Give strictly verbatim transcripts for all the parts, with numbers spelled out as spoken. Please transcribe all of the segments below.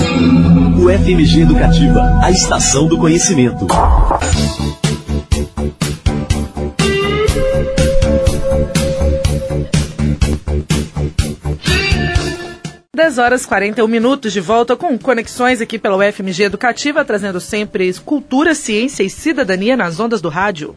U F M G Educativa, a estação do conhecimento. dez horas e quarenta e um minutos, de volta com conexões aqui pela U F M G Educativa, trazendo sempre cultura, ciência e cidadania nas ondas do rádio.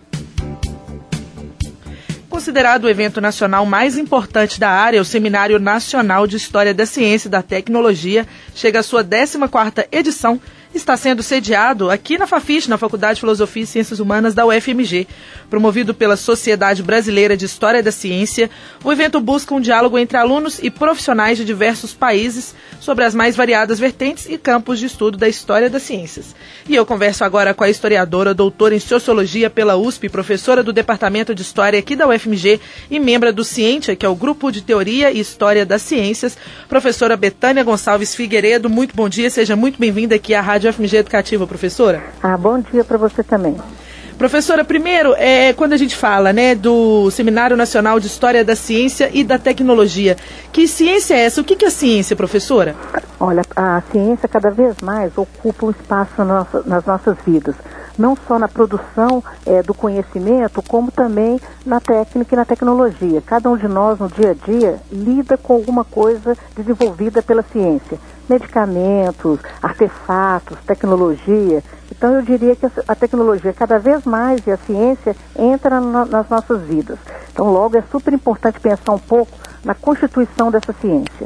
Considerado o evento nacional mais importante da área, o Seminário Nacional de História da Ciência e da Tecnologia chega à sua décima quarta edição. Está sendo sediado aqui na Fafiche, na Faculdade de Filosofia e Ciências Humanas da U F M G. Promovido pela Sociedade Brasileira de História da Ciência, o evento busca um diálogo entre alunos e profissionais de diversos países sobre as mais variadas vertentes e campos de estudo da história das ciências. E eu converso agora com a historiadora, doutora em Sociologia pela U S P, professora do Departamento de História aqui da U F M G e membro do Cientia, que é o Grupo de Teoria e História das Ciências, professora Betânia Gonçalves Figueiredo. Muito bom dia, seja muito bem-vinda aqui à Rádio U F M G Educativa, professora. Ah, bom dia para você também. Professora, primeiro, é, quando a gente fala, né, do Seminário Nacional de História da Ciência e da Tecnologia, que ciência é essa? O que, que é ciência, professora? Olha, a ciência cada vez mais ocupa um espaço na nossa, nas nossas vidas, não só na produção é, do conhecimento, como também na técnica e na tecnologia. Cada um de nós, no dia a dia, lida com alguma coisa desenvolvida pela ciência. Medicamentos, artefatos, tecnologia. Então eu diria que a tecnologia cada vez mais e a ciência entra na, nas nossas vidas. Então logo é super importante pensar um pouco na constituição dessa ciência.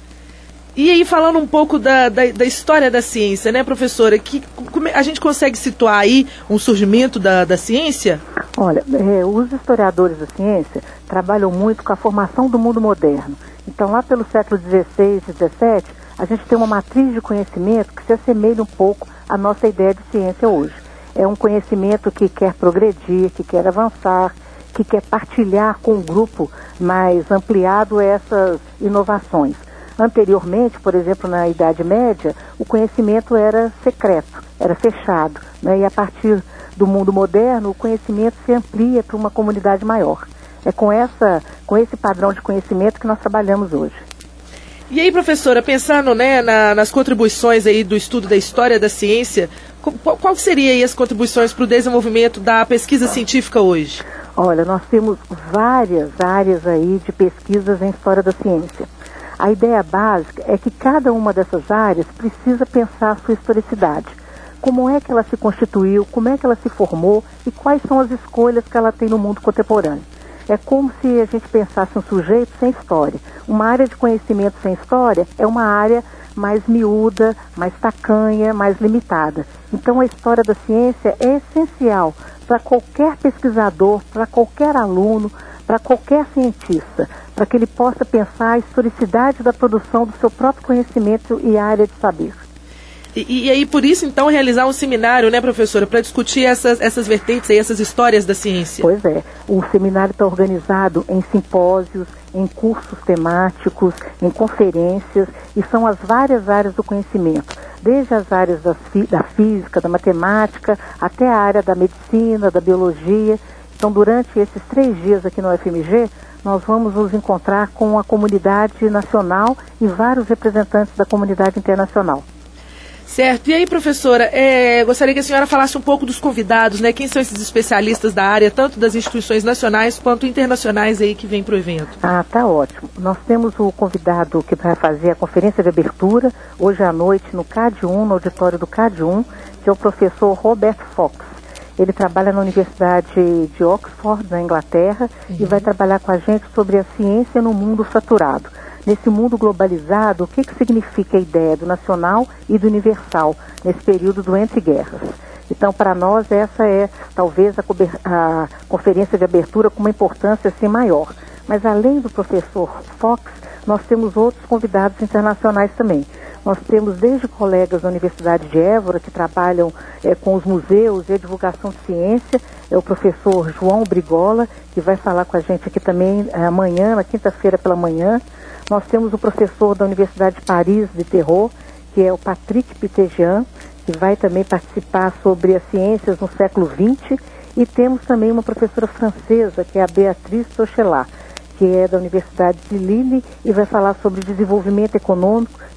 E aí, falando um pouco da, da, da história da ciência, né, professora, que como a gente consegue situar aí um surgimento da, da ciência? Olha, é, os historiadores da ciência trabalham muito com a formação do mundo moderno. Então lá pelo século dezesseis e dezessete, a gente tem uma matriz de conhecimento que se assemelha um pouco à nossa ideia de ciência hoje. É um conhecimento que quer progredir, que quer avançar, que quer partilhar com um grupo mais ampliado essas inovações. Anteriormente, por exemplo, na Idade Média, o conhecimento era secreto, era fechado, né? E a partir do mundo moderno, o conhecimento se amplia para uma comunidade maior. É com, essa, com esse padrão de conhecimento que nós trabalhamos hoje. E aí, professora, pensando, né, na, nas contribuições aí do estudo da história da ciência, qual, qual seria aí as contribuições para o desenvolvimento da pesquisa científica hoje? Olha, nós temos várias áreas aí de pesquisas em história da ciência. A ideia básica é que cada uma dessas áreas precisa pensar a sua historicidade. Como é que ela se constituiu, como é que ela se formou e quais são as escolhas que ela tem no mundo contemporâneo. É como se a gente pensasse um sujeito sem história. Uma área de conhecimento sem história é uma área mais miúda, mais tacanha, mais limitada. Então a história da ciência é essencial para qualquer pesquisador, para qualquer aluno, para qualquer cientista, para que ele possa pensar a historicidade da produção do seu próprio conhecimento e área de saber. E, e aí, por isso, então, realizar um seminário, né, professora, para discutir essas, essas vertentes e essas histórias da ciência? Pois é. O seminário está organizado em simpósios, em cursos temáticos, em conferências, e são as várias áreas do conhecimento, desde as áreas da, da física, da matemática, até a área da medicina, da biologia. Então, durante esses três dias aqui no U F M G, nós vamos nos encontrar com a comunidade nacional e vários representantes da comunidade internacional. Certo. E aí, professora, é, gostaria que a senhora falasse um pouco dos convidados, né? Quem são esses especialistas da área, tanto das instituições nacionais quanto internacionais aí que vêm para o evento? Ah, tá ótimo. Nós temos o convidado que vai fazer a conferência de abertura, hoje à noite, no C A D um, no auditório do C A D um, que é o professor Robert Fox. Ele trabalha na Universidade de Oxford, na Inglaterra, uhum. e vai trabalhar com a gente sobre a ciência no mundo fraturado. Nesse mundo globalizado, o que, que significa a ideia do nacional e do universal nesse período do entre guerras? Então, para nós, essa é talvez a, a conferência de abertura com uma importância assim maior. Mas além do professor Fox, nós temos outros convidados internacionais também. Nós temos desde colegas da Universidade de Évora, que trabalham é, com os museus e a divulgação de ciência, é o professor João Brigola, que vai falar com a gente aqui também é, amanhã, na quinta-feira pela manhã. Nós temos o professor da Universidade de Paris de Terreau, que é o Patrick Pitegian, que vai também participar sobre as ciências no século vinte, e temos também uma professora francesa, que é a Beatriz Tochelat, que é da Universidade de Lille e vai falar sobre desenvolvimento econômico,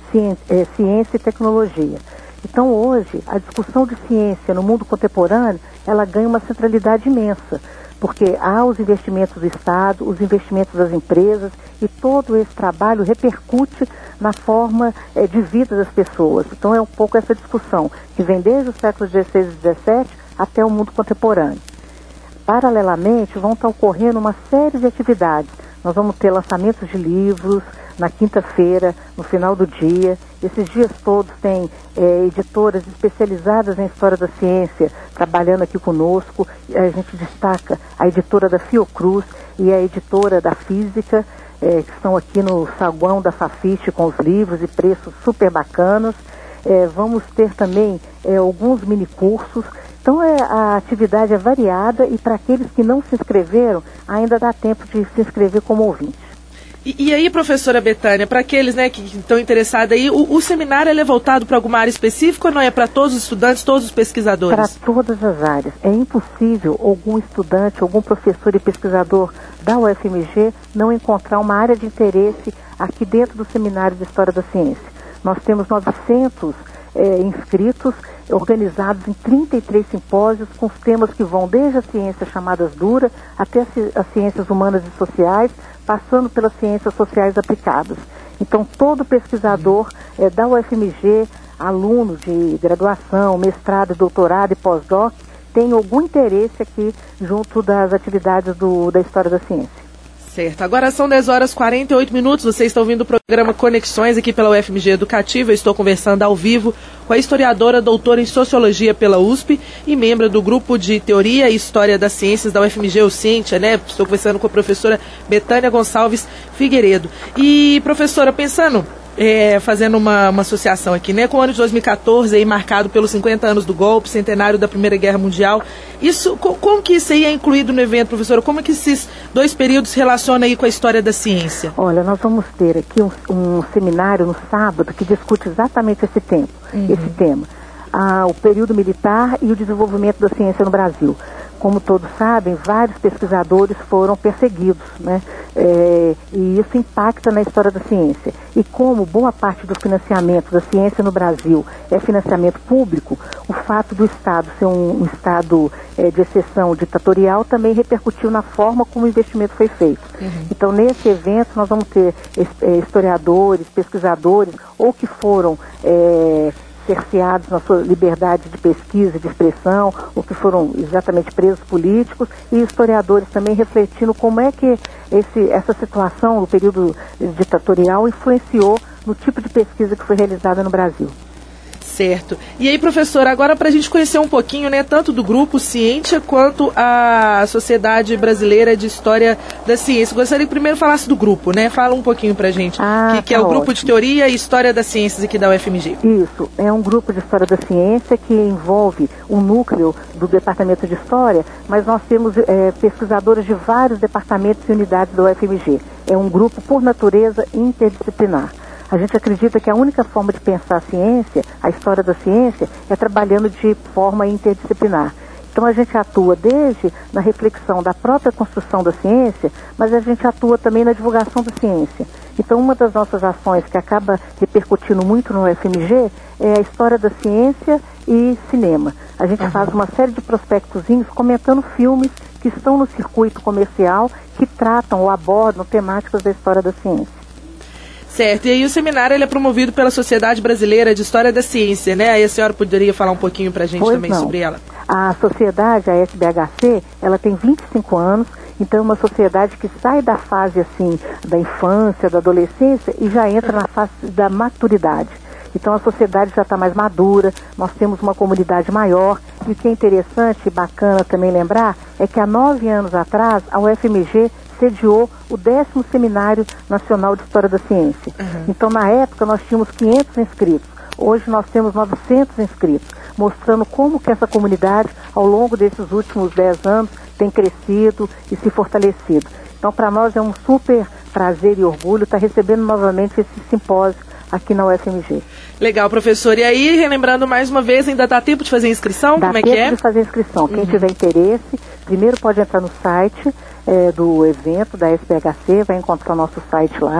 ciência e tecnologia. Então hoje, a discussão de ciência no mundo contemporâneo, ela ganha uma centralidade imensa, porque há os investimentos do Estado, os investimentos das empresas, e todo esse trabalho repercute na forma é, de vida das pessoas. Então é um pouco essa discussão, que vem desde o século dezesseis e dezessete até o mundo contemporâneo. Paralelamente, vão estar ocorrendo uma série de atividades. Nós vamos ter lançamentos de livros na quinta-feira, no final do dia. Esses dias todos tem é, editoras especializadas em história da ciência trabalhando aqui conosco. A gente destaca a editora da Fiocruz e a editora da Física, é, que estão aqui no saguão da Fafiche com os livros e preços super bacanas. É, vamos ter também é, alguns minicursos. Então é, a atividade é variada e para aqueles que não se inscreveram, ainda dá tempo de se inscrever como ouvinte. E, e aí, professora Betânia, para aqueles, né, que estão interessados aí, o, o seminário ele é voltado para alguma área específica ou não é para todos os estudantes, todos os pesquisadores? Para todas as áreas. É impossível algum estudante, algum professor e pesquisador da U F M G não encontrar uma área de interesse aqui dentro do Seminário de História da Ciência. Nós temos novecentos é, inscritos, organizados em trinta e três simpósios, com temas que vão desde as ciências chamadas duras até as ciências humanas e sociais, passando pelas ciências sociais aplicadas. Então, todo pesquisador é, da U F M G, aluno de graduação, mestrado, doutorado e pós-doc, tem algum interesse aqui junto das atividades do, da história da ciência. Certo. Agora são dez horas e quarenta e oito minutos. Vocês estão ouvindo o programa Conexões aqui pela U F M G Educativa. Eu estou conversando ao vivo com a historiadora, doutora em Sociologia pela U S P e membro do Grupo de Teoria e História das Ciências da U F M G, o Ciência, né? Estou conversando com a professora Betânia Gonçalves Figueiredo. E, professora, pensando... É, fazendo uma, uma associação aqui, né, com o ano de dois mil e quatorze, aí, marcado pelos cinquenta anos do golpe, centenário da Primeira Guerra Mundial. Isso, co, como que isso aí é incluído no evento, professora? Como é que esses dois períodos se relacionam aí com a história da ciência? Olha, nós vamos ter aqui um, um seminário no sábado que discute exatamente esse, tempo, uhum. esse tema. Ah, o período militar e o desenvolvimento da ciência no Brasil. Como todos sabem, vários pesquisadores foram perseguidos, né? É, e isso impacta na história da ciência. E como boa parte do financiamento da ciência no Brasil é financiamento público, o fato do Estado ser um, um Estado é, de exceção ditatorial também repercutiu na forma como o investimento foi feito. Uhum. Então, nesse evento, nós vamos ter é, historiadores, pesquisadores, ou que foram... É, cerceados na sua liberdade de pesquisa, de expressão, ou que foram exatamente presos políticos, e historiadores também refletindo como é que esse, essa situação no período ditatorial influenciou no tipo de pesquisa que foi realizada no Brasil. Certo. E aí, professora, agora para a gente conhecer um pouquinho, né, tanto do Grupo Ciência quanto a Sociedade Brasileira de História da Ciência. Gostaria que primeiro falasse do grupo, né? Fala um pouquinho para a gente, ah, que, que tá é o ótimo. Grupo de Teoria e História das Ciências aqui da U F M G. Isso, é um grupo de História da Ciência que envolve um núcleo do Departamento de História, mas nós temos é, pesquisadores de vários departamentos e unidades da U F M G. É um grupo, por natureza, interdisciplinar. A gente acredita que a única forma de pensar a ciência, a história da ciência, é trabalhando de forma interdisciplinar. Então a gente atua desde na reflexão da própria construção da ciência, mas a gente atua também na divulgação da ciência. Então uma das nossas ações que acaba repercutindo muito no U F M G é a história da ciência e cinema. A gente uhum. faz uma série de prospectozinhos comentando filmes que estão no circuito comercial, que tratam ou abordam temáticas da história da ciência. Certo, e aí o seminário ele é promovido pela Sociedade Brasileira de História da Ciência, né? Aí a senhora poderia falar um pouquinho para a gente pois também não. sobre ela? A sociedade, a S B H C, ela tem vinte e cinco anos, então é uma sociedade que sai da fase, assim, da infância, da adolescência e já entra na fase da maturidade. Então a sociedade já está mais madura, nós temos uma comunidade maior, e o que é interessante e bacana também lembrar é que há nove anos atrás a U F M G sediou o décimo Seminário Nacional de História da Ciência. Uhum. Então, na época, nós tínhamos quinhentos inscritos. Hoje, nós temos novecentos inscritos, mostrando como que essa comunidade, ao longo desses últimos dez anos, tem crescido e se fortalecido. Então, para nós é um super prazer e orgulho estar recebendo novamente esse simpósio aqui na U F M G. Legal, professor. E aí, relembrando mais uma vez, ainda dá tempo de fazer inscrição? Dá Como é tempo que é? de fazer inscrição. Uhum. Quem tiver interesse, primeiro pode entrar no site é, do evento da S B H C, vai encontrar o nosso site lá.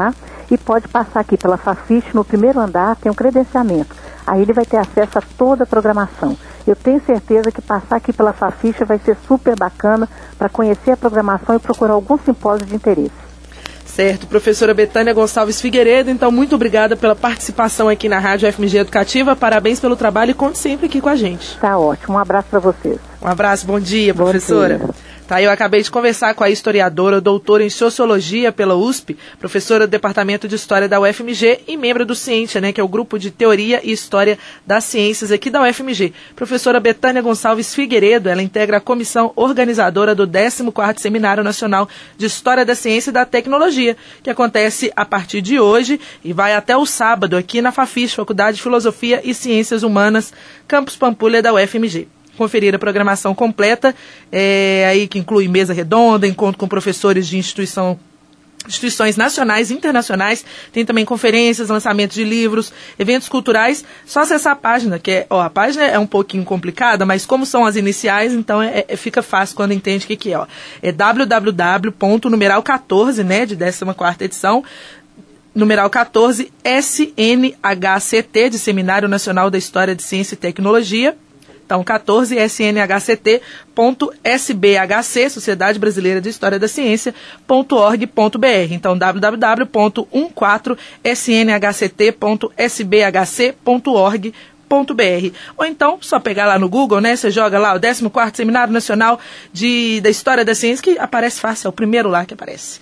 e pode passar aqui pela Fafiche, no primeiro andar tem um credenciamento. Aí ele vai ter acesso a toda a programação. Eu tenho certeza que passar aqui pela Fafiche vai ser super bacana para conhecer a programação e procurar algum simpósio de interesse. Certo, professora Betânia Gonçalves Figueiredo, então muito obrigada pela participação aqui na Rádio F M G Educativa, parabéns pelo trabalho e conte sempre aqui com a gente. Tá ótimo, um abraço para vocês. Um abraço, bom dia, bom professora. Dia. Tá, eu acabei de conversar com a historiadora, doutora em Sociologia pela U S P, professora do Departamento de História da U F M G e membro do Ciência, né, que é o Grupo de Teoria e História das Ciências aqui da U F M G. Professora Betânia Gonçalves Figueiredo, ela integra a comissão organizadora do décimo quarto Seminário Nacional de História da Ciência e da Tecnologia, que acontece a partir de hoje e vai até o sábado aqui na Fafiche, Faculdade de Filosofia e Ciências Humanas, Campus Pampulha da U F M G. Conferir a programação completa, é, aí que inclui mesa redonda, encontro com professores de instituição, instituições nacionais e internacionais, tem também conferências, lançamentos de livros, eventos culturais. Só acessar a página, que é, ó, a página é um pouquinho complicada, mas como são as iniciais, então é, é, fica fácil quando entende o que, que é. Ó. É w w w ponto numeral quatorze, né, de décima quarta edição, numeral quatorze, S N H C T, de Seminário Nacional da História de Ciência e Tecnologia. Então, quatorze, S N H C T ponto S B H C, Sociedade Brasileira de História da Ciência, ponto org ponto b r. Então, w w w ponto quatorze S N H C T ponto S B H C ponto org ponto b r. Ou então, só pegar lá no Google, né? Você joga lá o décimo quarto Seminário Nacional de, da História da Ciência, que aparece fácil, é o primeiro lá que aparece.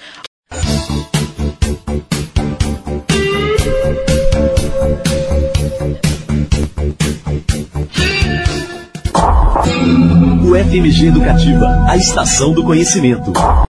U F M G Educativa, a estação do conhecimento.